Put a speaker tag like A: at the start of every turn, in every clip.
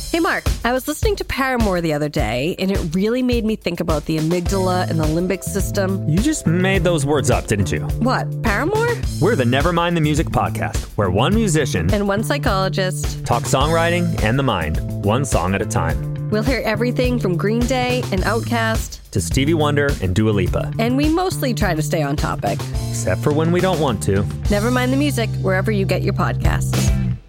A: Hey, Mark, I was listening to Paramore the other day, and it really made me think about the amygdala and the limbic system.
B: You just made those words up, didn't you?
A: What, Paramore?
B: We're the Nevermind the Music podcast, where one musician
A: and one psychologist
B: talk songwriting and the mind, one song at a time.
A: We'll hear everything from Green Day and Outkast
B: to Stevie Wonder and Dua Lipa.
A: And we mostly try to stay on topic.
B: Except for when we don't want to.
A: Nevermind the Music, wherever you get your podcasts.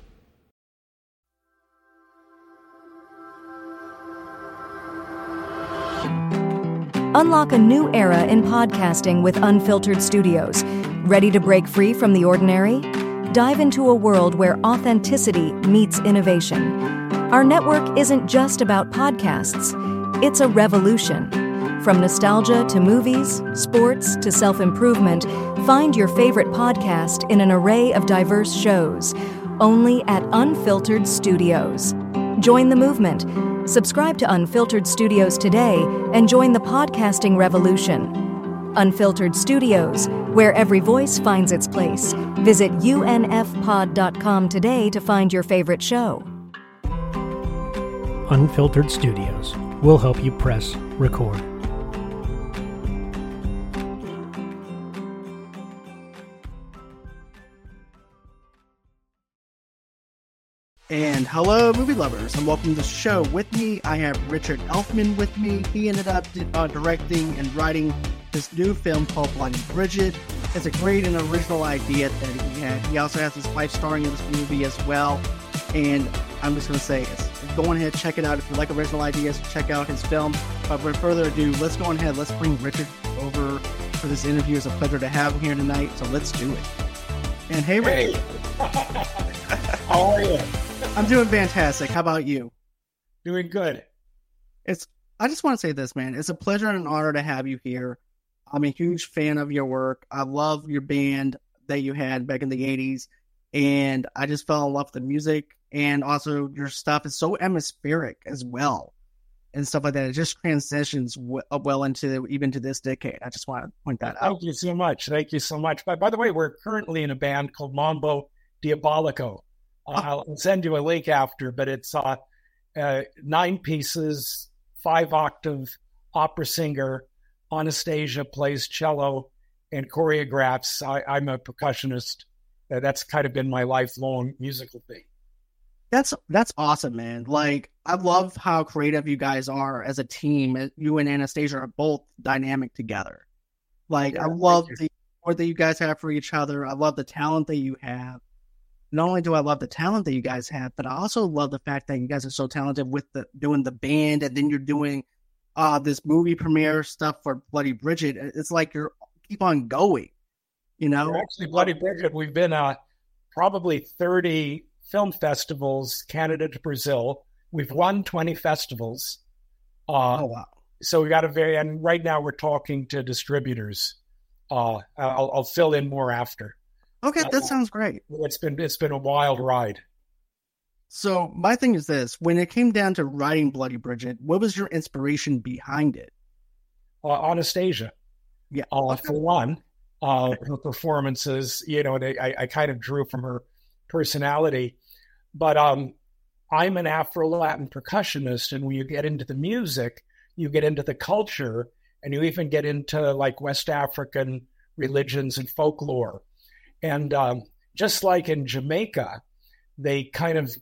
C: Unlock a new era in podcasting with Unfiltered Studios. Ready to break free from the ordinary? Dive into a world where authenticity meets innovation. Our network isn't just about podcasts. It's a revolution. From nostalgia to movies, sports to self-improvement, find your favorite podcast in an array of diverse shows. Only at Unfiltered Studios. Join the movement. Subscribe to Unfiltered Studios today and join the podcasting revolution. Unfiltered Studios, where every voice finds its place. Visit unfpod.com today to find your favorite show.
D: Unfiltered Studios will help you press record.
E: And hello, movie lovers, and welcome to the show. With me, I have Richard Elfman with me. He ended up directing and writing this new film called Bloody Bridget. It's a great and original idea that he had. He also has his wife starring in this movie as well. And I'm just going to say, go on ahead, check it out. If you like original ideas, check out his film. But without further ado, let's go on ahead. Let's bring Richard over for this interview. It's a pleasure to have him here tonight, so let's do it. And hey, Ray.
F: How are you?
E: I'm doing fantastic. How about you?
F: Doing good.
E: I just want to say this, man. It's a pleasure and an honor to have you here. I'm a huge fan of your work. I love your band that you had back in the 80s. And I just fell in love with the music. And also your stuff is so atmospheric as well. And stuff like that. It just transitions well into even to this decade. I just want to point that out.
F: Thank you so much. Thank you so much. By the way, we're currently in a band called Mambo Diabolico. I'll send you a link after, but it's 9 pieces, 5-octave opera singer. Anastasia plays cello and choreographs. I'm a percussionist. That's kind of been my lifelong musical thing.
E: That's awesome, man. Like, I love how creative you guys are as a team. You and Anastasia are both dynamic together. Like, yeah, I love the support that you guys have for each other. I love the talent that you have. Not only do I love the talent that you guys have, but I also love the fact that you guys are so talented with doing the band, and then you're doing this movie premiere stuff for Bloody Bridget. It's like you're keep on going, you know?
F: Actually, Bloody Bridget, we've been probably 30 film festivals, Canada to Brazil. We've won 20 festivals.
E: Oh, wow.
F: So we got and right now we're talking to distributors. I'll fill in more after.
E: Okay, that sounds great.
F: It's been a wild ride.
E: So my thing is this: when it came down to writing Bloody Bridget, what was your inspiration behind it?
F: Anastasia.
E: Yeah.
F: For one, her performances. I kind of drew from her personality. But I'm an Afro-Latin percussionist, and when you get into the music, you get into the culture, and you even get into like West African religions and folklore. And just like in Jamaica, they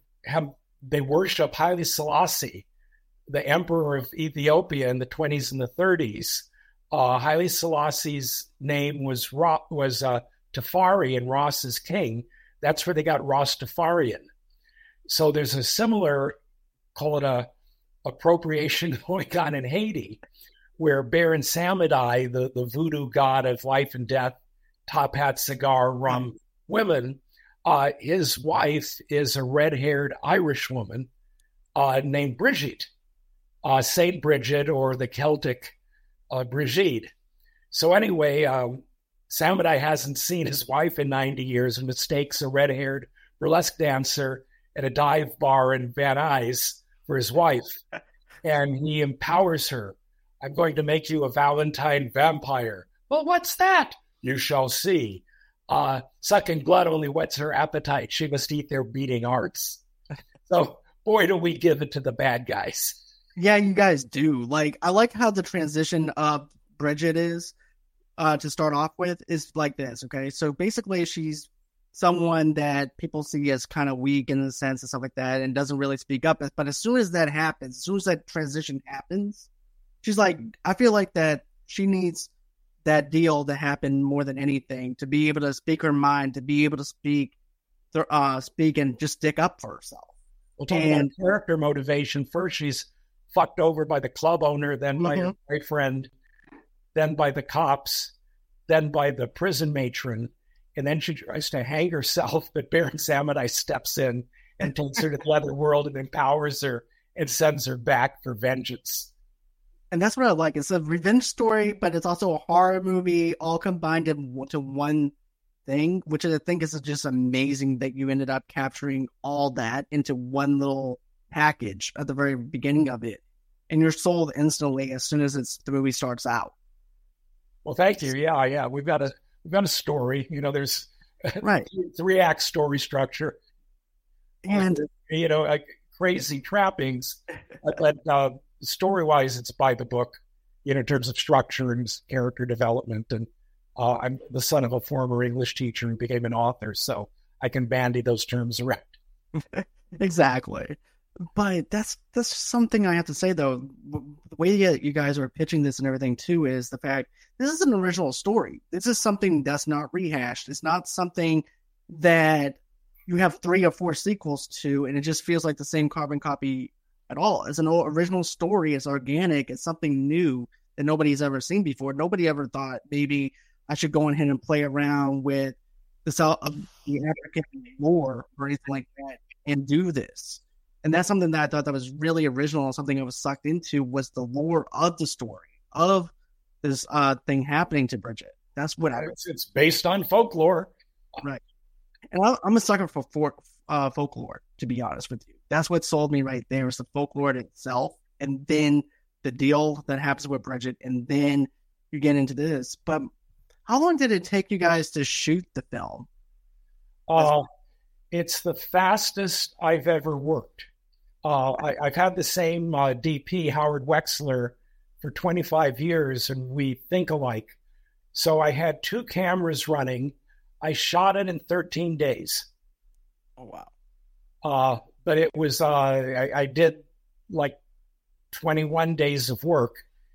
F: worship Haile Selassie, the emperor of Ethiopia in the 20s and the 30s. Haile Selassie's name was Tafari, and Ross is king. That's where they got Rastafarian. So there's a similar, call it a appropriation going on in Haiti, where Baron Samedi, the voodoo god of life and death, top hat, cigar, rum, women. His wife is a red-haired Irish woman named Brigitte, Saint Bridget, or the Celtic Brigitte. So anyway, Samedi hasn't seen his wife in 90 years and mistakes a red-haired burlesque dancer at a dive bar in Van Nuys for his wife. And he empowers her. I'm going to make you a Valentine vampire. Well, what's that? You shall see. Sucking blood only whets her appetite. She must eat their beating hearts. So boy, do we give it to the bad guys.
E: Yeah, you guys do. Like, I like how the transition of Bridget is, to start off with, is like this, okay? So basically, she's someone that people see as kind of weak in a sense and stuff like that and doesn't really speak up. But as soon as that happens, as soon as that transition happens, she's like, I feel like that she needs that deal to happen more than anything, to be able to speak her mind, to be able to speak and just stick up for herself.
F: We'll talk about character motivation. First, she's fucked over by the club owner, then by her boyfriend, then by the cops, then by the prison matron, and then she tries to hang herself, but Baron Samedi steps in and takes her to the other world and empowers her and sends her back for vengeance.
E: And that's what I like. It's a revenge story, but it's also a horror movie all combined into one thing, which I think is just amazing that you ended up capturing all that into one little package at the very beginning of it. And you're sold instantly as soon as the movie starts out.
F: Well, thank you. Yeah. We've got a story. You know, there's
E: right
F: 3-act story structure, and crazy trappings. But story-wise, it's by the book. In terms of structure and character development. And I'm the son of a former English teacher who became an author, so I can bandy those terms around.
E: Exactly. But that's something I have to say, though. The way you guys are pitching this and everything, too, is the fact this is an original story. This is something that's not rehashed. It's not something that you have 3 or 4 sequels to, and it just feels like the same carbon copy at all. It's an original story. It's organic. It's something new that nobody's ever seen before. Nobody ever thought maybe I should go ahead and play around with the African lore or anything like that and do this. And that's something that I thought that was really original and something I was sucked into was the lore of the story, of this thing happening to Bridget. That's what
F: it's based on folklore.
E: Right. And I'm a sucker for folklore, to be honest with you. That's what sold me right there, is the folklore itself, and then the deal that happens with Bridget, and then you get into this. But how long did it take you guys to shoot the film?
F: It's the fastest I've ever worked. I've had the same DP, Howard Wexler, for 25 years, and we think alike. So I had 2 cameras running. I shot it in 13 days.
E: Oh, wow.
F: But it was, I did like 21 days of work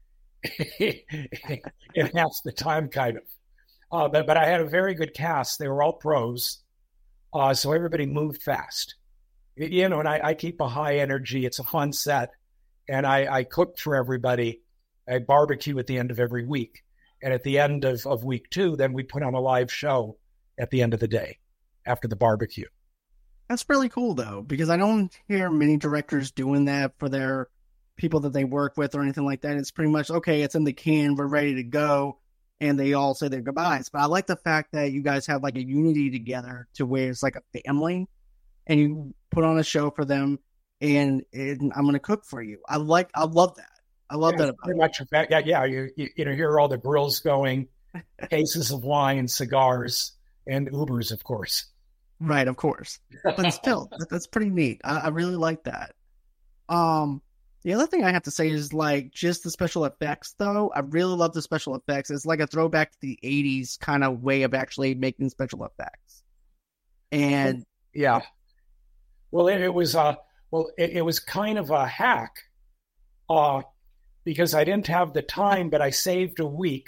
F: in half the time, kind of. But I had a very good cast. They were all pros. So everybody moved fast. And I keep a high energy. It's a fun set. And I cook for everybody. I barbecue at the end of every week. And at the end of week 2, then we put on a live show at the end of the day after the barbecue.
E: That's really cool, though, because I don't hear many directors doing that for their people that they work with or anything like that. It's pretty much, okay, it's in the can, we're ready to go, and they all say their goodbyes. But I like the fact that you guys have like a unity together to where it's like a family, and you put on a show for them, and I'm going to cook for you. I love that. I love that about
F: pretty much. Yeah. You hear all the grills going, cases of wine, cigars, and Ubers, of course.
E: Right, of course. But still, that's pretty neat. I really like that. The other thing I have to say is like just the special effects, though. I really love the special effects. It's like a throwback to the 80s kind of way of actually making special effects. And
F: yeah. Well, it was kind of a hack because I didn't have the time, but I saved a week.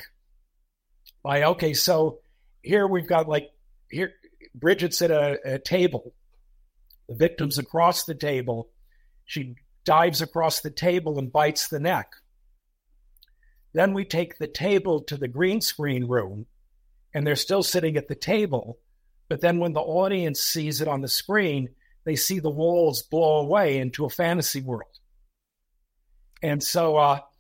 F: So here we've got Bridget's at a table. The victim's across the table. She dives across the table and bites the neck. Then we take the table to the green screen room, and they're still sitting at the table. But then when the audience sees it on the screen, they see the walls blow away into a fantasy world. And so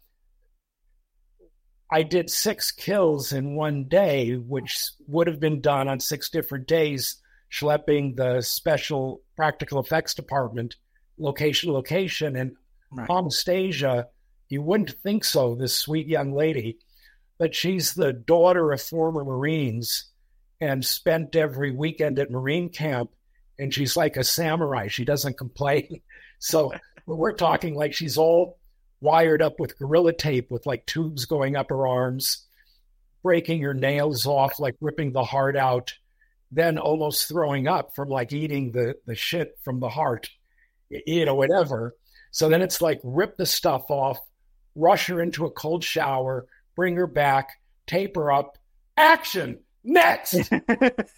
F: I did 6 kills in one day, which would have been done on 6 different days, schlepping the special practical effects department location to location. And right. Anastasia, you wouldn't think so, this sweet young lady, but she's the daughter of former Marines and spent every weekend at Marine camp. And she's like a samurai. She doesn't complain. So we're talking like she's all wired up with Gorilla Tape with like tubes going up her arms, breaking her nails off, like ripping the heart out, then almost throwing up from like eating the shit from the heart, whatever. So then it's like rip the stuff off, rush her into a cold shower, bring her back, tape her up, action, next. And,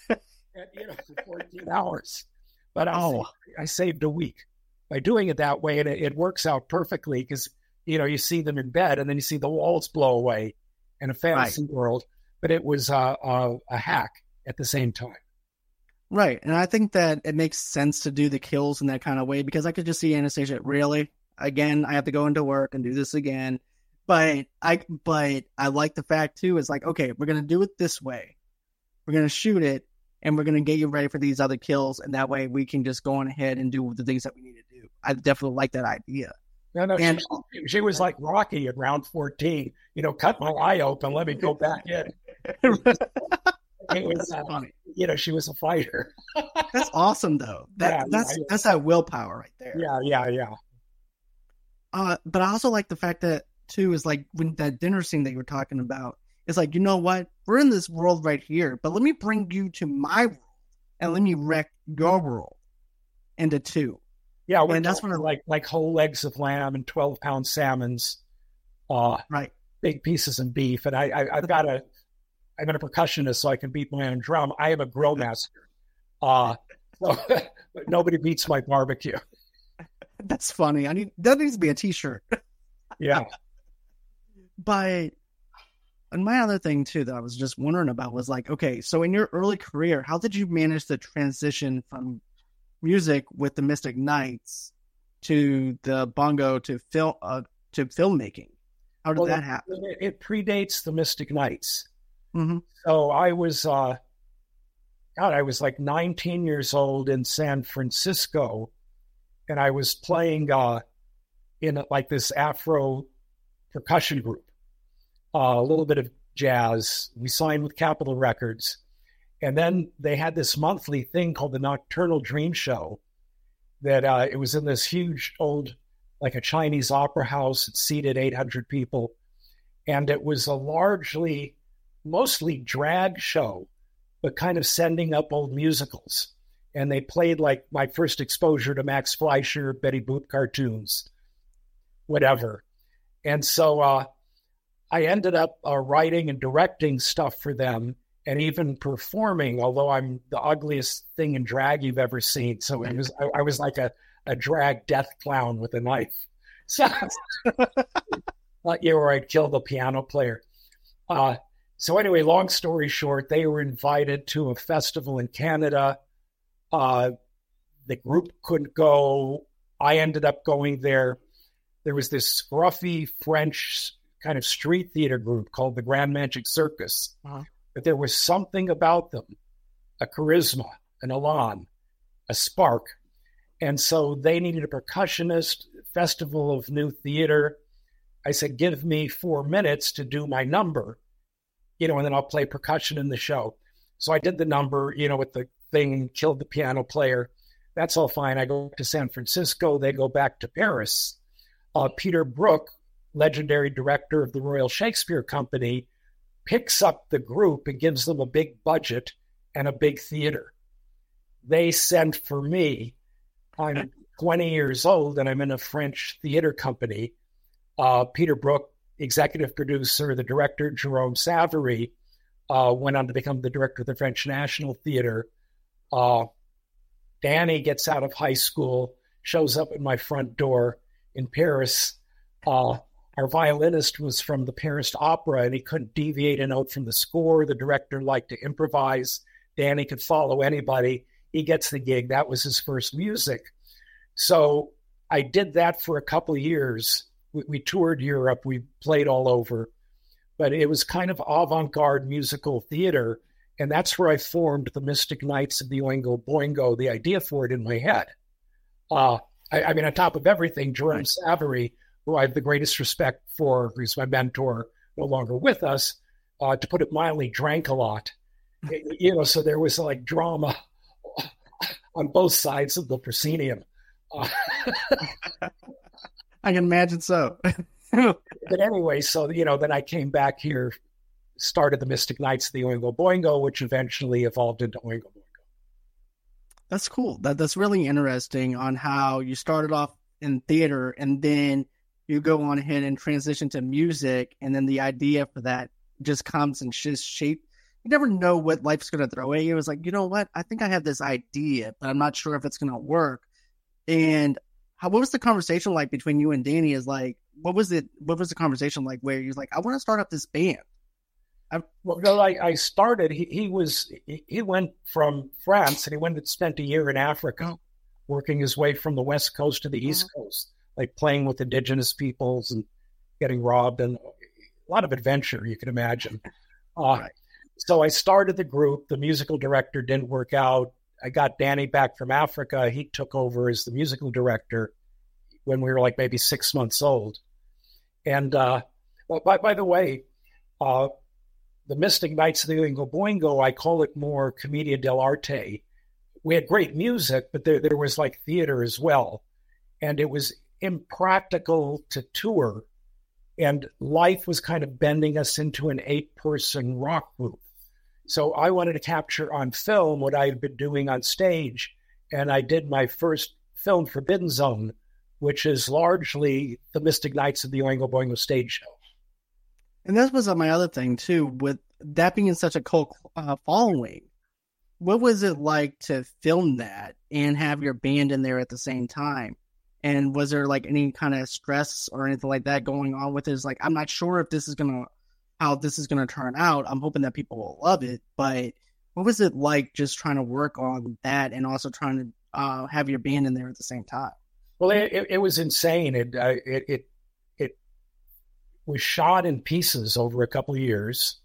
F: for 14 hours. But I saved a week by doing it that way. And it works out perfectly because, you see them in bed and then you see the walls blow away in a fantasy world. But it was a hack at the same time.
E: Right. And I think that it makes sense to do the kills in that kind of way because I could just see Anastasia, really? Again, I have to go into work and do this again. But I like the fact, too, is like, okay, we're going to do it this way. We're going to shoot it, and we're going to get you ready for these other kills, and that way we can just go on ahead and do the things that we need to do. I definitely like that idea.
F: No, and she was like Rocky at round 14. Cut my eye open, let me go back in. It was funny. She was a fighter.
E: That's awesome, though. That's that willpower right there.
F: Yeah.
E: But I also like the fact that, too, is like when that dinner scene that you were talking about, it's like, you know what? We're in this world right here, but let me bring you to my world and let me wreck your world into two.
F: Yeah, and that's when like whole legs of lamb and 12-pound salmons,
E: right? Big
F: pieces of beef, and I'm a percussionist, so I can beat my own drum. I am a grill master, so but nobody beats my barbecue.
E: That's funny. That needs to be a T-shirt.
F: Yeah,
E: but. And my other thing, too, that I was just wondering about was like, okay, so in your early career, how did you manage the transition from music with the Mystic Knights to the bongo to filmmaking? How did that happen?
F: It predates the Mystic Knights.
E: Mm-hmm.
F: So I was, I was like 19 years old in San Francisco, and I was playing in like this Afro percussion group. A little bit of jazz. We signed with Capitol Records. And then they had this monthly thing called the Nocturnal Dream Show that it was in this huge old, like a Chinese opera house. It seated 800 people. And it was a mostly drag show, but kind of sending up old musicals. And they played like my first exposure to Max Fleischer, Betty Boop cartoons, whatever. And so I ended up writing and directing stuff for them and even performing, although I'm the ugliest thing in drag you've ever seen. So I was like a drag death clown with a knife. So where I'd kill the piano player. So anyway, long story short, they were invited to a festival in Canada. The group couldn't go. I ended up going there. There was this scruffy French kind of street theater group called the Grand Magic Circus.
E: Uh-huh.
F: But there was something about them, a charisma, an elan, a spark. And so they needed a percussionist, Festival of New Theater. I said, give me 4 minutes to do my number, and then I'll play percussion in the show. So I did the number, with the thing, killed the piano player. That's all fine. I go to San Francisco. They go back to Paris. Peter Brook, legendary director of the Royal Shakespeare Company, picks up the group and gives them a big budget and a big theater. They sent for me. I'm 20 years old and I'm in a French theater company. Peter Brook, executive producer, the director, Jerome Savary, went on to become the director of the French National Theater. Danny gets out of high school, shows up at my front door in Paris. Our violinist was from the Paris Opera, and he couldn't deviate a note from the score. The director liked to improvise. Danny could follow anybody. He gets the gig. That was his first music. So I did that for a couple of years. We toured Europe. We played all over. But it was kind of avant-garde musical theater, and that's where I formed the Mystic Knights of the Oingo Boingo, the idea for it in my head. On top of everything, Jerome Savary, who I have the greatest respect for, who's my mentor, no longer with us, to put it mildly, drank a lot. So there was like drama on both sides of the proscenium.
E: I can imagine so.
F: But anyway, so, then I came back here, started the Mystic Knights of the Oingo Boingo, which eventually evolved into Oingo Boingo.
E: That's cool. That's really interesting on how you started off in theater and then you go on ahead and transition to music, and then the idea for that just comes and just shape. You never know what life's going to throw at you. It was like, you know what? I think I have this idea, but I'm not sure if it's going to work. And what was the conversation like between you and Danny? Is like, what was the conversation like where you're like, I want to start up this band?
F: I started, he went from France and he went and spent a year in Africa, working his way from the West Coast to the East Coast, like playing with indigenous peoples and getting robbed, and a lot of adventure, you can imagine.
E: Right.
F: So I started the group. The musical director didn't work out. I got Danny back from Africa. He took over as the musical director when we were like maybe 6 months old. And by the way, the Mystic Knights of the Oingo Boingo, I call it more Commedia dell'arte. We had great music, but there was like theater as well. And it was impractical to tour. And life was kind of bending us into an 8-person rock group. So I wanted to capture on film what I had been doing on stage. And I did my first film, Forbidden Zone, which is largely the Mystic Knights of the Oingo Boingo stage show.
E: And that was my other thing, too, with that being such a cult following. What was it like to film that and have your band in there at the same time? And was there like any kind of stress or anything like that going on with it? It's like, I'm not sure if how this is gonna turn out. I'm hoping that people will love it. But what was it like just trying to work on that and also trying to have your band in there at the same time?
F: Well, it was insane. It was shot in pieces over a couple of years.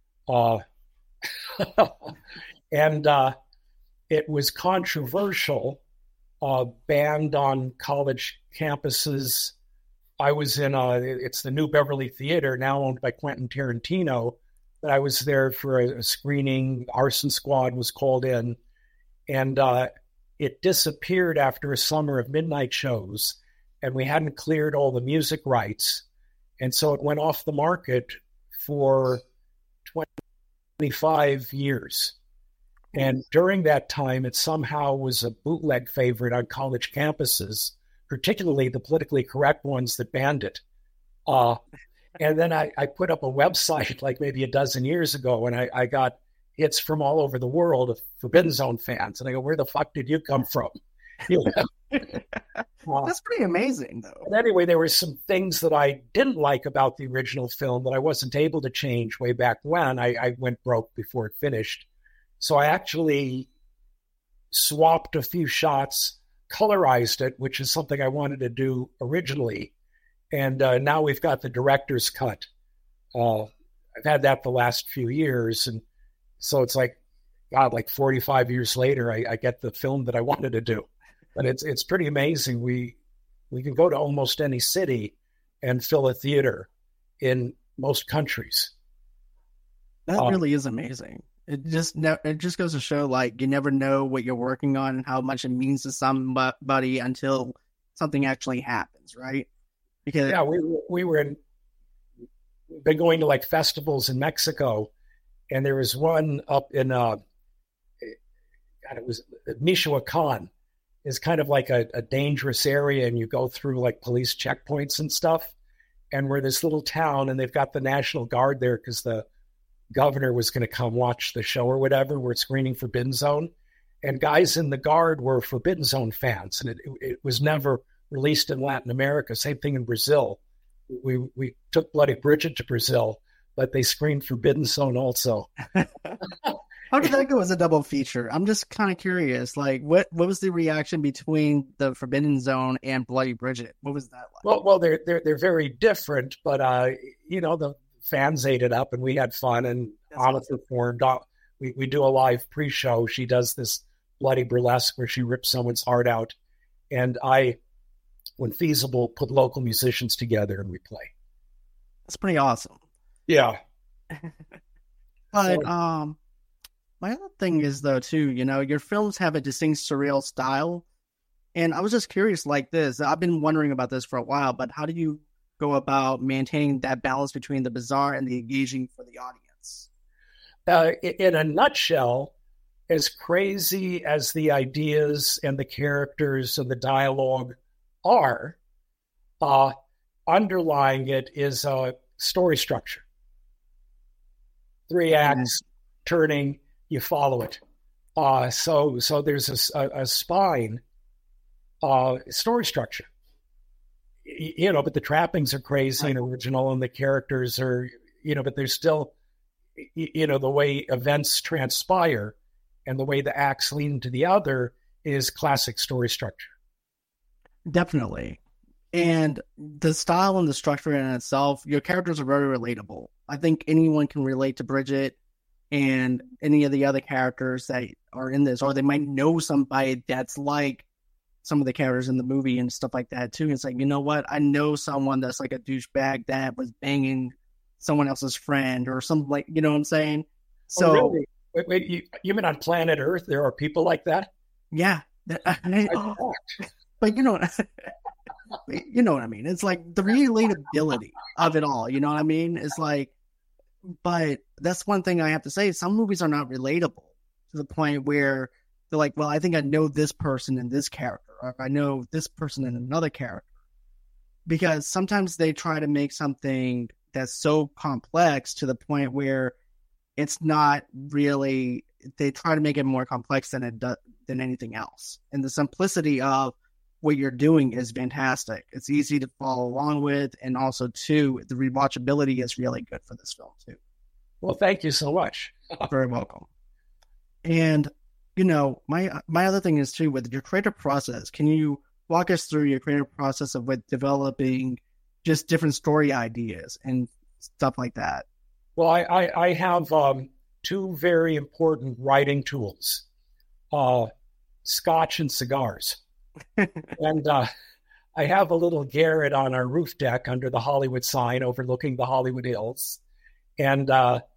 F: And it was controversial, banned on college campuses. I was in it's the New Beverly Theater, now owned by Quentin Tarantino, but I was there for a screening. Arson Squad was called in, and it disappeared after a summer of midnight shows, and we hadn't cleared all the music rights. And so it went off the market for 25 years. And during that time, it somehow was a bootleg favorite on college campuses, particularly the politically correct ones that banned it. And then I put up a website like maybe a dozen years ago, and I got hits from all over the world of Forbidden Zone fans. And I go, where the fuck did you come from?
E: That's pretty amazing, though.
F: And anyway, there were some things that I didn't like about the original film that I wasn't able to change way back when. I went broke before it finished. So I actually swapped a few shots, colorized it, which is something I wanted to do originally. And now we've got the director's cut. I've had that the last few years. And so it's like, God, like 45 years later, I get the film that I wanted to do. But it's pretty amazing. We can go to almost any city and fill a theater in most countries.
E: That really is amazing. It just goes to show, like, you never know what you're working on and how much it means to somebody until something actually happens, right? Because
F: we've been going to like festivals in Mexico, and there was one up in it was Michoacan. Is kind of like a dangerous area, and you go through like police checkpoints and stuff. And we're this little town, and they've got the National Guard there because the governor was going to come watch the show or whatever. We're screening Forbidden Zone, and guys in the Guard were Forbidden Zone fans, and it was never released in Latin America. Same thing in Brazil. We took Bloody Bridget to Brazil, but they screened Forbidden Zone also.
E: How did that go as a double feature? I'm just kind of curious. Like, what was the reaction between the Forbidden Zone and Bloody Bridget? What was that like?
F: Well, they're very different, but the fans ate it up, and we had fun. And Anna performed. We do a live pre-show. She does this bloody burlesque where she rips someone's heart out, and I, when feasible, put local musicians together and we play.
E: That's pretty awesome.
F: Yeah.
E: But my other thing is, though, too, your films have a distinct surreal style, And I was just curious like this. I've been wondering about this for a while, but how do you go about maintaining that balance between the bizarre and the engaging for the audience?
F: In a nutshell, as crazy as the ideas and the characters and the dialogue are, underlying it is a story structure. 3 acts, turning, you follow it. So there's a spine story structure. But the trappings are crazy and original, and the characters are, but there's still, the way events transpire and the way the acts lead into the other is classic story structure.
E: Definitely. And the style and the structure in itself, your characters are very relatable. I think anyone can relate to Bridget and any of the other characters that are in this, or they might know somebody that's like some of the characters in the movie and stuff like that too. It's like, you know what? I know someone that's like a douchebag that was banging someone else's friend or something, like, you know what I'm saying? So,
F: really? Wait, you mean on planet Earth there are people like that?
E: Yeah. But you know what I mean? It's like the relatability of it all. You know what I mean? It's like, but that's one thing I have to say. Some movies are not relatable to the point where they're like, well, I think I know this person in this character, or I know this person in another character. Because sometimes they try to make something that's so complex to the point where it's not really, they try to make it more complex than anything else. And the simplicity of what you're doing is fantastic. It's easy to follow along with, and also too, the rewatchability is really good for this film too.
F: Well, thank you so much.
E: Very welcome. And my other thing is too, with your creative process, can you walk us through your creative process of with developing just different story ideas and stuff like that?
F: Well, I have 2 very important writing tools, scotch and cigars. And I have a little garret on our roof deck under the Hollywood sign overlooking the Hollywood Hills. And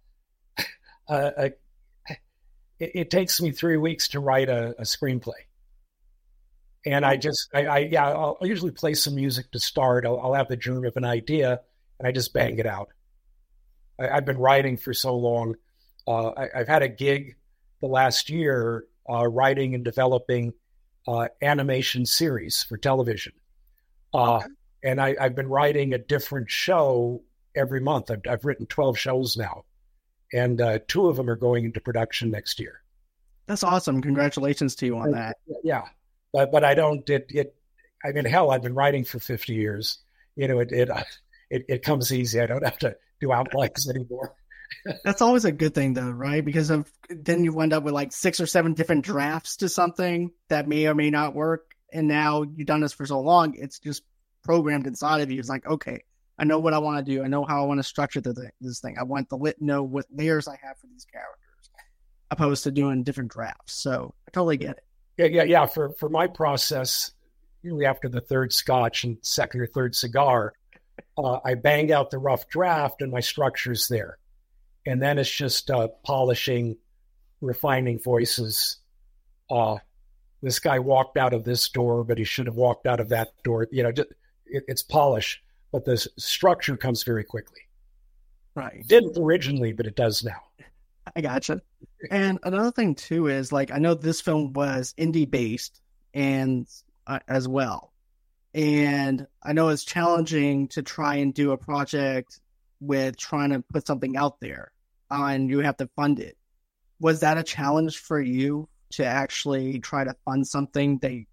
F: it takes me 3 weeks to write a screenplay. And I'll usually play some music to start. I'll have the germ of an idea, and I just bang it out. I've been writing for so long. I've had a gig the last year writing and developing animation series for television. And I've been writing a different show every month. I've written 12 shows now, and 2 of them are going into production next year.
E: That's awesome. Congratulations to you on that.
F: Yeah. But I don't, I mean, hell, I've been writing for 50 years. It comes easy. I don't have to do outlines anymore.
E: That's always a good thing though, right? Because then you end up with like 6 or 7 different drafts to something that may or may not work. And now you've done this for so long, it's just programmed inside of you. It's like, okay, I know what I want to do. I know how I want to structure this thing. I want to know what layers I have for these characters, opposed to doing different drafts. So I totally get it.
F: Yeah. For my process, usually after the 3rd scotch and 2nd or 3rd cigar, I bang out the rough draft and my structure's there. And then it's just polishing, refining voices. This guy walked out of this door, but he should have walked out of that door. It's polish, but the structure comes very quickly.
E: Right.
F: It didn't originally, but it does now.
E: I gotcha. And another thing too is, like, I know this film was indie based and as well. And I know it's challenging to try and do a project with trying to put something out there and you have to fund it. Was that a challenge for you to actually try to fund something that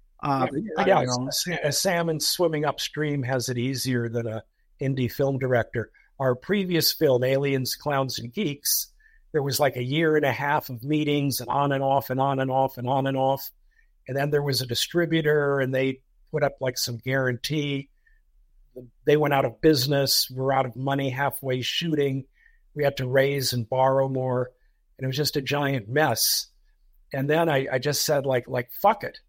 F: a salmon swimming upstream has it easier than a indie film director. Our previous film, Aliens, Clowns, and Geeks, there was like a year and a half of meetings and on and off and on and off and on and off. And then there was a distributor and they put up like some guarantee. They went out of business. We're out of money halfway shooting. We had to raise and borrow more. And it was just a giant mess. And then I just said, like, fuck it.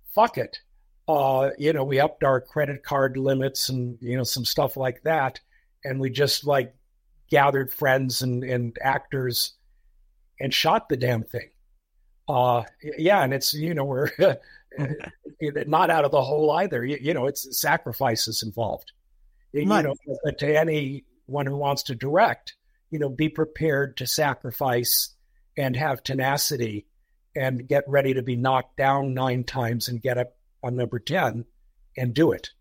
F: We upped our credit card limits and, some stuff like that. And we just like gathered friends and actors and shot the damn thing. And it's, we're not out of the hole either. It's sacrifices involved. But to anyone who wants to direct, be prepared to sacrifice and have tenacity and get ready to be knocked down 9 times and get up on number 10 and do it.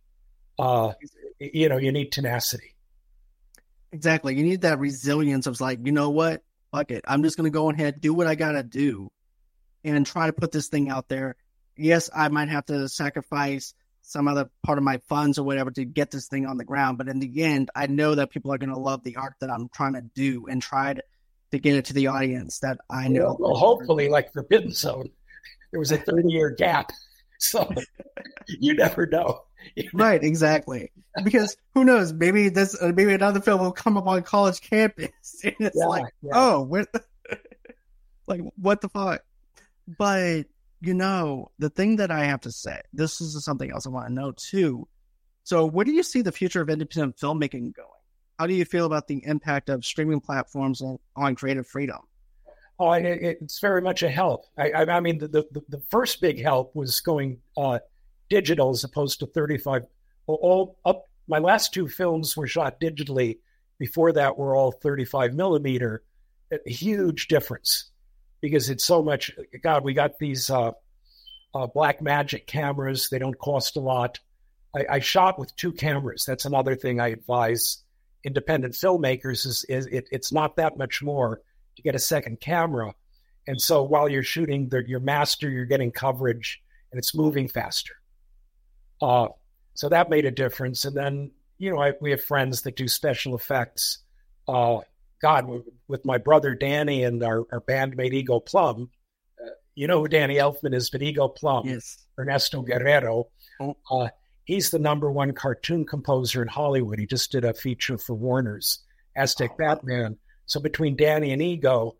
F: You need tenacity.
E: Exactly. You need that resilience of like, you know what? Fuck it. I'm just going to go ahead, do what I got to do and try to put this thing out there. Yes, I might have to sacrifice some other part of my funds or whatever to get this thing on the ground. But in the end, I know that people are going to love the art that I'm trying to do and try to get it to the audience that I know.
F: Well, hopefully, like Forbidden Zone, there was a 30-year gap. So you never know.
E: Right, exactly. Because who knows? Maybe another film will come up on college campus, and it's oh, like what the fuck? But the thing that I have to say, this is something else I want to know too. So, where do you see the future of independent filmmaking going? How do you feel about the impact of streaming platforms on creative freedom?
F: Oh, it's very much a help. I mean, the first big help was going digital as opposed to 35. My last 2 films were shot digitally. Before that, were all 35 millimeter. A huge difference because it's so much. God, we got these Blackmagic cameras. They don't cost a lot. I shot with 2 cameras. That's another thing I advise independent filmmakers is it's not that much more to get a second camera. And so while you're shooting your master, you're getting coverage and it's moving faster. So that made a difference. And then, we have friends that do special effects. With my brother Danny and our bandmate Ego Plum, you know who Danny Elfman is, but Ego Plum,
E: yes.
F: Ernesto Guerrero, he's the #1 cartoon composer in Hollywood. He just did a feature for Warner's, Aztec Batman. So between Danny and Ego,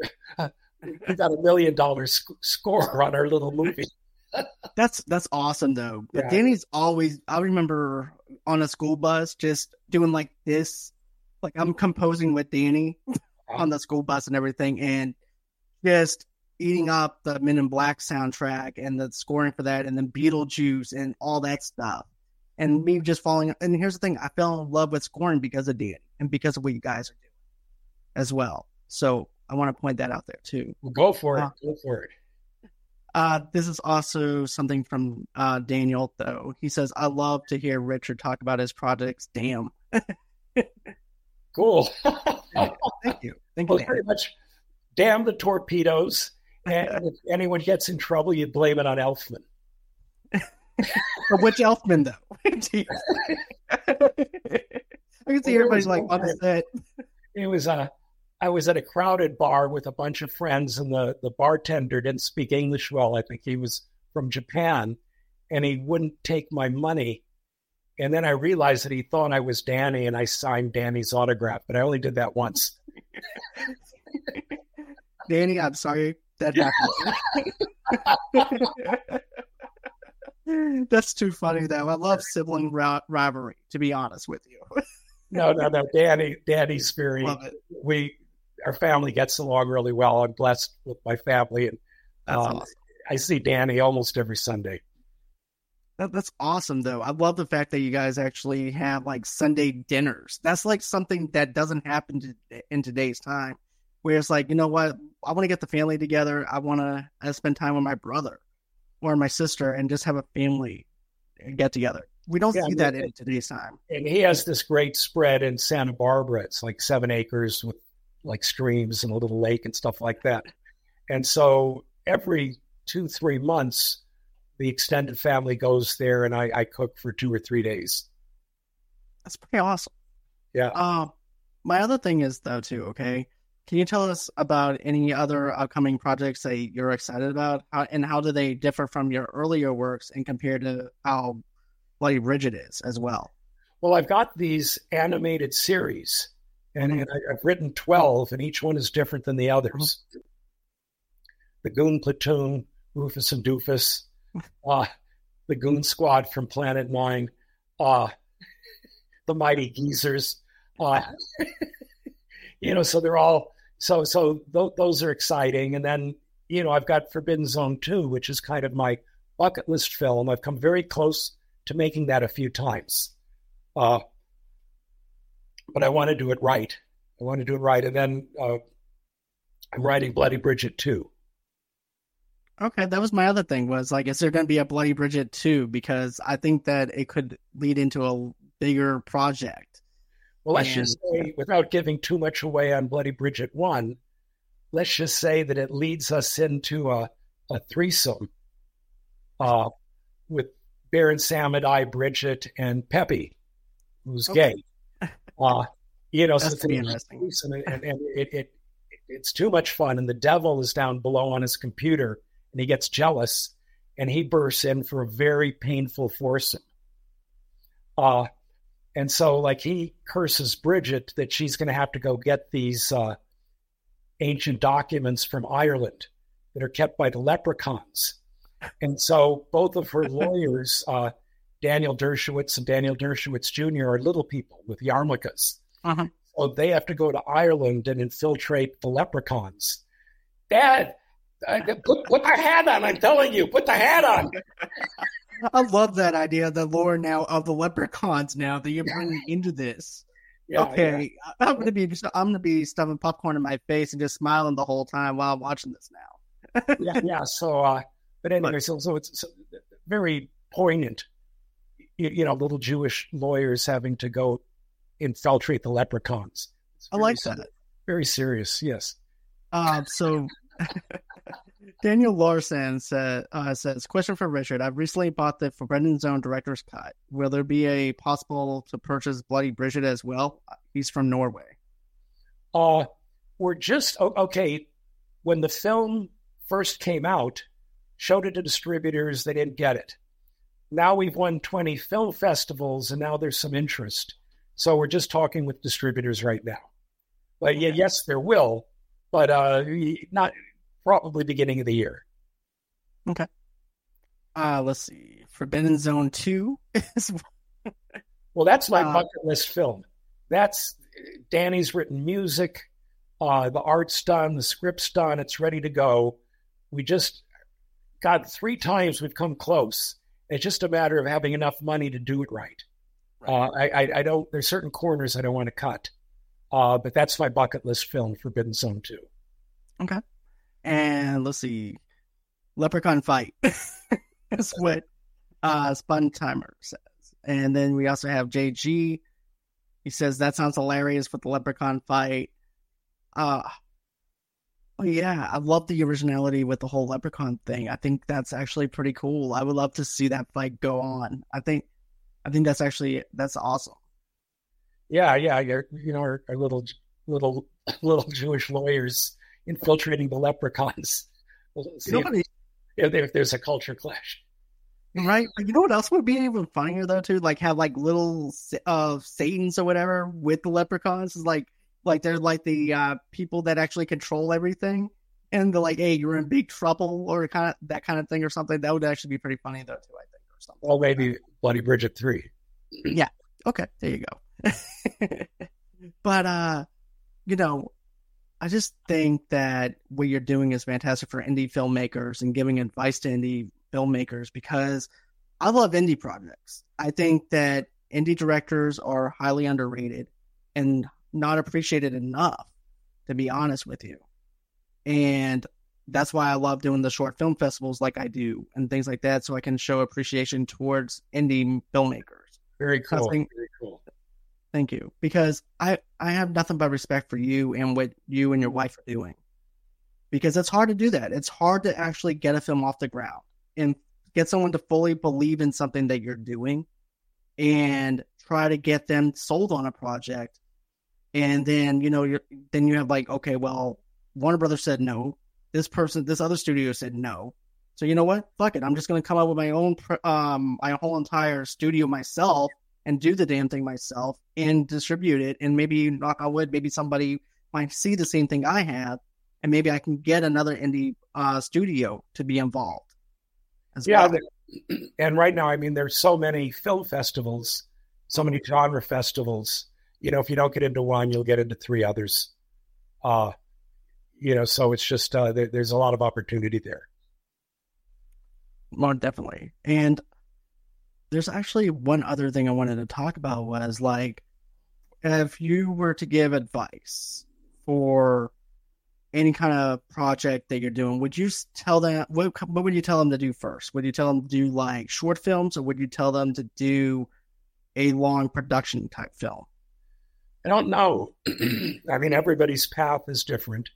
F: we got $1 million score on our little movie.
E: That's awesome though. But
F: yeah.
E: Danny's always, I remember on a school bus just doing like this, like I'm composing with Danny on the school bus and everything, and just eating up the Men in Black soundtrack and the scoring for that, and then Beetlejuice and all that stuff. And me just falling. And here's the thing: I fell in love with scoring because of Danny and because of what you guys are doing as well. So I want to point that out there too.
F: Well, go for it. Go for it.
E: This is also something from Daniel, though. He says, I love to hear Richard talk about his projects. Damn.
F: Cool.
E: Thank you.
F: Well, very much. Damn the torpedoes. And if anyone gets in trouble, you blame it on Elfman.
E: But which Elfman, though? I can see everybody's like on the set.
F: It was I was at a crowded bar with a bunch of friends, and the bartender didn't speak English well. I think he was from Japan, and he wouldn't take my money. And then I realized that he thought I was Danny, and I signed Danny's autograph, but I only did that once.
E: Danny, I'm sorry that happened. That's too funny, though. I love sibling rivalry, to be honest with you.
F: No. Danny's very. Our family gets along really well. I'm blessed with my family, and
E: awesome.
F: I see Danny almost every Sunday.
E: That's awesome, though. I love the fact that you guys actually have like Sunday dinners. That's like something that doesn't happen in today's time, where it's like, you know what? I want to get the family together. I want to spend time with my brother or my sister and just have a family get together. We don't see that in today's time.
F: And he has this great spread in Santa Barbara. It's like 7 acres with like streams and a little lake and stuff like that. And so every 2-3 months, the extended family goes there, and I cook for 2 or 3 days.
E: That's pretty awesome.
F: Yeah.
E: My other thing is, though, too, okay? Can you tell us about any other upcoming projects that you're excited about? How do they differ from your earlier works and compared to how Bloody Bridget is as well?
F: Well, I've got these animated series, and I've written 12, and each one is different than the others. The Goon Platoon, Rufus and Doofus, the Goon Squad from Planet Nine, the Mighty Geezers. So they're all those are exciting. And then I've got Forbidden Zone 2, which is kind of my bucket list film. I've come very close to making that a few times. But I want to do it right. And then I'm writing Bloody Bridget 2.
E: Okay, that was my other thing, was like, is there going to be a Bloody Bridget 2? Because I think that it could lead into a bigger project.
F: Well, let's just say, without giving too much away on Bloody Bridget 1, let's just say that it leads us into a threesome with Baron Samedi, I, Bridget, and Peppy, who's gay.
E: That's pretty interesting.
F: And it's too much fun. And the devil is down below on his computer, and he gets jealous, and he bursts in for a very painful foursome. And so, like, he curses Bridget that she's going to have to go get these ancient documents from Ireland that are kept by the leprechauns. And so both of her lawyers, Daniel Dershowitz and Daniel Dershowitz Jr., are little people with yarmulkes.
E: Uh-huh.
F: So they have to go to Ireland and infiltrate the leprechauns. Dad, put the hat on, I'm telling you, put the hat on.
E: I love that idea, the lore now of the leprechauns now that you're bringing into this.
F: Yeah,
E: okay, yeah. I'm gonna be stuffing popcorn in my face and just smiling the whole time while I'm watching this now.
F: yeah. So, but anyway, so it's very poignant. Little Jewish lawyers having to go infiltrate the leprechauns.
E: I like that.
F: Very serious, yes.
E: So Daniel Larson says, question for Richard. I've recently bought the Forbidden Zone Director's Cut. Will there be a possible to purchase Bloody Bridget as well? He's from Norway.
F: We're just, okay, when the film first came out, showed it to distributors, they didn't get it. Now we've won 20 film festivals, and now there's some interest. So we're just talking with distributors right now. But yeah, yes, there will, but not probably beginning of the year.
E: Okay. Let's see. Forbidden Zone 2.
F: Well, that's my bucket list film. That's Danny's written music. The art's done. The script's done. It's ready to go. We just got 3 times we've come close. It's just a matter of having enough money to do it right. I don't, there's certain corners I don't want to cut. But that's my bucket list film, Forbidden Zone 2.
E: Okay. And let's see. Leprechaun Fight. That's what Spun Timer says. And then we also have JG. He says, that sounds hilarious with the Leprechaun Fight. Oh yeah, I love the originality with the whole Leprechaun thing. I think that's actually pretty cool. I would love to see that fight go on. I think that's awesome. Yeah.
F: Our little Jewish lawyers infiltrating the leprechauns. There's a culture clash.
E: Right. You know what else would be even funnier though too? Like have like little Satans or whatever with the leprechauns. Is like they're like the people that actually control everything, and they're like, hey, you're in big trouble, or that kind of thing or something. That would actually be pretty funny though too, I think, or something.
F: Well, maybe Bloody Bridget 3.
E: Yeah. Okay. There you go. But I just think that what you're doing is fantastic for indie filmmakers and giving advice to indie filmmakers, because I love indie projects. I think that indie directors are highly underrated and not appreciated enough, to be honest with you. And that's why I love doing the short film festivals like I do and things like that, so I can show appreciation towards indie filmmakers.
F: Very cool. Very cool.
E: Thank you. Because I have nothing but respect for you and what you and your wife are doing. Because it's hard to do that. It's hard to actually get a film off the ground and get someone to fully believe in something that you're doing and try to get them sold on a project. And then, then you have like, okay, well, Warner Brothers said no. This other studio said no. So you know what? Fuck it. I'm just going to come up with my own, my whole entire studio myself and do the damn thing myself and distribute it. And maybe, knock on wood, maybe somebody might see the same thing I have, and maybe I can get another indie studio to be involved as well.
F: And right now, I mean, there's so many film festivals, so many genre festivals. If you don't get into one, you'll get into 3 others. So it's just, there's a lot of opportunity there.
E: more definitely. And there's actually one other thing I wanted to talk about was like, if you were to give advice for any kind of project that you're doing, would you tell them, what would you tell them to do first? Would you tell them to do like short films, or would you tell them to do a long production type film?
F: I don't know. I mean, everybody's path is different.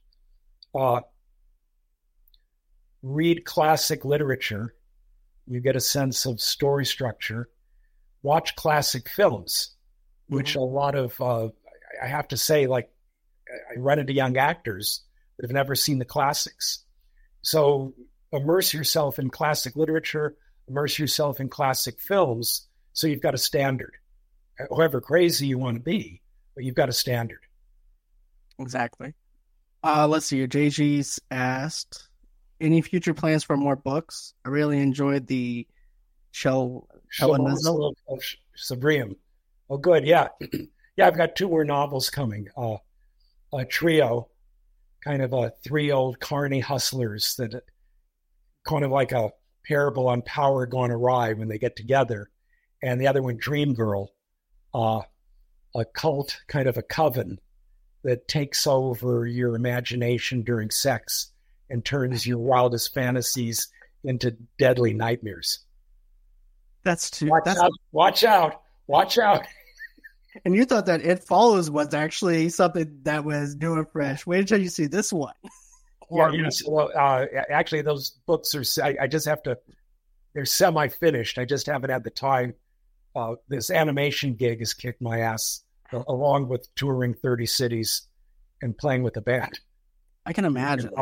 F: Read classic literature. You get a sense of story structure. Watch classic films, which a lot of, I have to say, like, I run into young actors that have never seen the classics. So immerse yourself in classic literature, immerse yourself in classic films, so you've got a standard. However crazy you want to be, but you've got a standard.
E: Exactly. Let's see. JG's asked, any future plans for more books? I really enjoyed the Shell and
F: of Sabrium. Oh, good. Yeah. Yeah, I've got 2 more novels coming. A trio, kind of 3 old carny hustlers that kind of like a parable on power gone awry when they get together. And the other one, Dream Girl, a cult, kind of a coven that takes over your imagination during sex and turns your wildest fantasies into deadly nightmares.
E: That's too.
F: Watch out!
E: And you thought that It Follows was actually something that was new and fresh. Wait until you see this one.
F: Actually, those books are. I just have to. They're semi-finished. I just haven't had the time. This animation gig has kicked my ass, along with touring 30 cities and playing with a band.
E: I can imagine.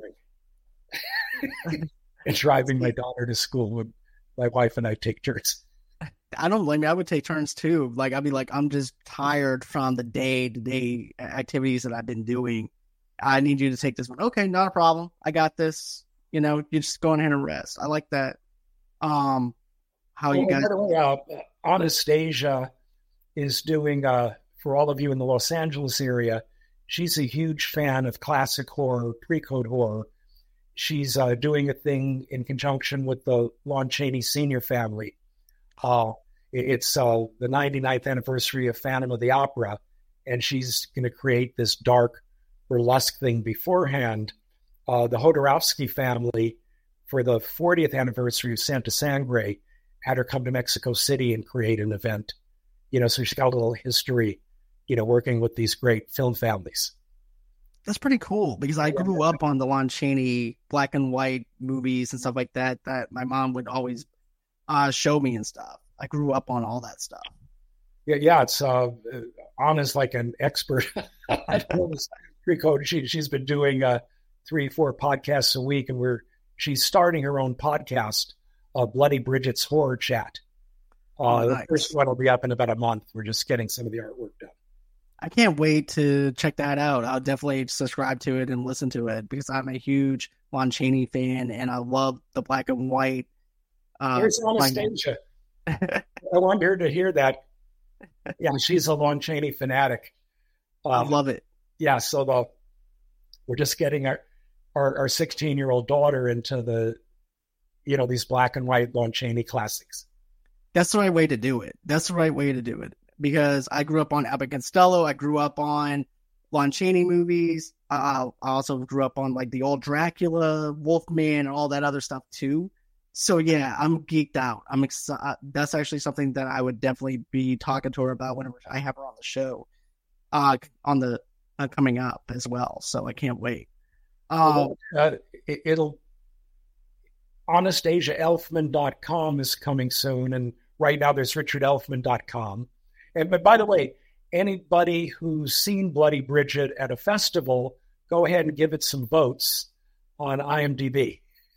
F: And driving my daughter to school when my wife and I take turns.
E: I don't blame you. I would take turns too. Like, I'd be like, I'm just tired from the day-to-day activities that I've been doing. I need you to take this one. Okay, not a problem. I got this. You just go ahead and rest. I like that. You guys. By the
F: way, Anastasia is doing, for all of you in the Los Angeles area, she's a huge fan of classic horror, pre-code horror. She's doing a thing in conjunction with the Lon Chaney Sr. family. It's the 99th anniversary of Phantom of the Opera, and she's going to create this dark burlesque thing beforehand. The Jodorowsky family, for the 40th anniversary of Santa Sangre, had her come to Mexico City and create an event. So she's got a little history, working with these great film families.
E: That's pretty cool, because I grew up on the Lon Chaney black and white movies and stuff like that my mom would always show me and stuff. I grew up on all that stuff.
F: Yeah, it's Anna's like an expert. Pre-code. She's been doing 3-4 podcasts a week, and she's starting her own podcast, Bloody Bridget's Horror Chat. Nice. The first one will be up in about a month. We're just getting some of the artwork done.
E: I can't wait to check that out. I'll definitely subscribe to it and listen to it, because I'm a huge Lon Chaney fan, and I love the black and white.
F: Here's Anastasia. I want her to hear that. Yeah, she's a Lon Chaney fanatic.
E: I love it.
F: Yeah, so we're just getting our 16-year-old daughter into the, these black and white Lon Chaney classics.
E: That's the right way to do it. Because I grew up on Abbott and Costello. I grew up on Lon Chaney movies. I also grew up on like the old Dracula, Wolfman, and all that other stuff too. So yeah, I'm geeked out. I'm excited. That's actually something that I would definitely be talking to her about whenever I have her on the show, on the coming up as well. So I can't wait.
F: AnastasiaElfman.com is coming soon, and right now there's RichardElfman.com. But by the way, anybody who's seen Bloody Bridget at a festival, go ahead and give it some votes on IMDb.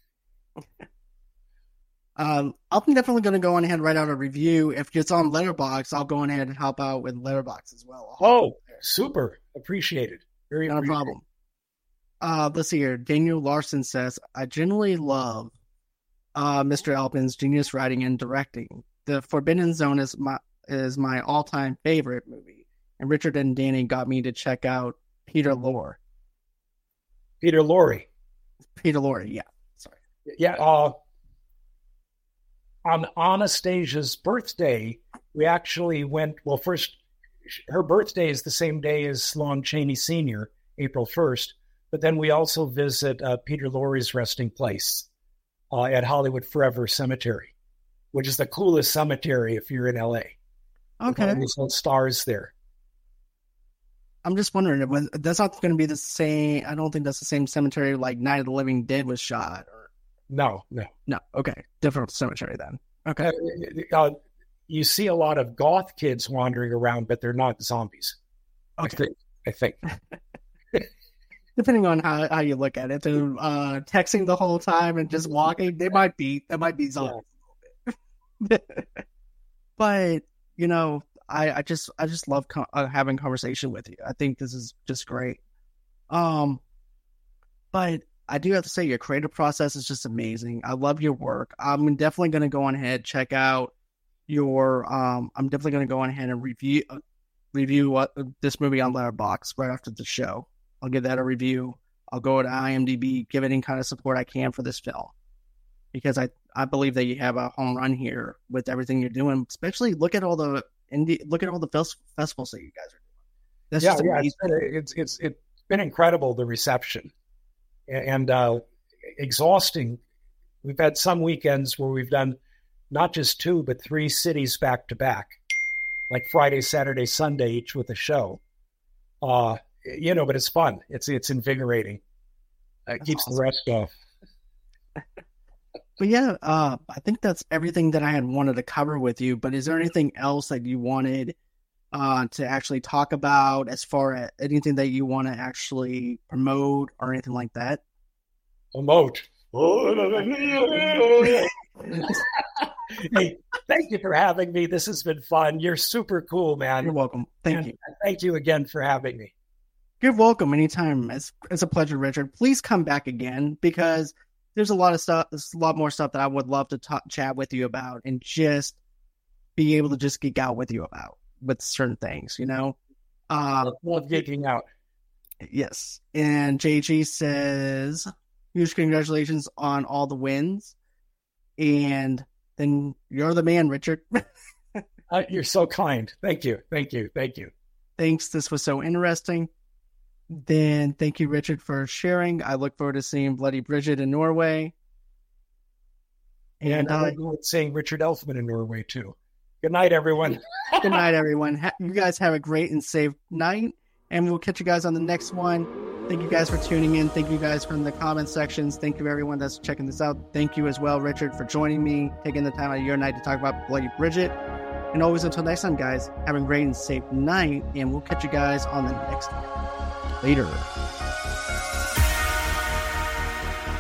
E: I'm definitely going to go on ahead and write out a review. If it's on Letterboxd, I'll go on ahead and help out with Letterboxd as well.
F: Oh, super. Appreciated. Very
E: Not a problem. Let's see here. Daniel Larson says, I generally love Mr. Elfman's genius writing and directing. The Forbidden Zone is my all-time favorite movie, and Richard and Danny got me to check out Peter Lorre.
F: Peter Lorre,
E: yeah. Sorry.
F: Yeah, on Anastasia's birthday, we actually went, well, first, her birthday is the same day as Lon Chaney Sr., April 1st, but then we also visit Peter Lorre's resting place at Hollywood Forever Cemetery, which is the coolest cemetery if you're in L.A.
E: Okay.
F: There's no stars there.
E: I'm just wondering, that's not going to be the same, I don't think that's the same cemetery like Night of the Living Dead was shot.
F: No.
E: No, okay. Different cemetery then. Okay.
F: You see a lot of goth kids wandering around, but they're not zombies.
E: Okay.
F: I think.
E: Depending on how you look at it, they're texting the whole time and just walking. That might be zombies a little bit. But I just love having conversation with you. I think this is just great. But I do have to say your creative process is just amazing. I love your work. I'm definitely going to go on ahead, check out your. I'm definitely going to go on ahead and review this movie on Letterboxd right after the show. I'll give that a review. I'll go to IMDb, give any kind of support I can for this film, because I believe that you have a home run here with everything you're doing. Especially look at all the festivals that you guys are doing.
F: It's been incredible, the reception, and exhausting. We've had some weekends where we've done not just 2 but 3 cities back to back, like Friday, Saturday, Sunday, each with a show. But it's fun. It's invigorating. It keeps awesome. The rest off.
E: But yeah, I think that's everything that I had wanted to cover with you. But is there anything else that you wanted to actually talk about, as far as anything that you want to actually promote or anything like that?
F: Promote. Hey, thank you for having me. This has been fun. You're super cool, man.
E: You're welcome. Thank you.
F: Thank you again for having me.
E: You're welcome anytime. It's a pleasure, Richard. Please come back again, because there's a lot of stuff. There's a lot more stuff that I would love to chat with you about, and just be able to just geek out with you about with certain things.
F: Love geeking out.
E: Yes. And JG says, huge congratulations on all the wins. And then you're the man, Richard.
F: You're so kind. Thank you.
E: Thanks. This was so interesting. Then thank you, Richard, for sharing. I look forward to seeing Bloody Bridget in Norway.
F: And I look forward to seeing Richard Elfman in Norway, too. Good night, everyone.
E: Good night, everyone. You guys have a great and safe night, and we'll catch you guys on the next one. Thank you guys for tuning in. Thank you guys from the comment sections. Thank you, everyone that's checking this out. Thank you as well, Richard, for joining me, taking the time out of your night to talk about Bloody Bridget. And always, until next time, guys, have a great and safe night, and we'll catch you guys on the next one. Later.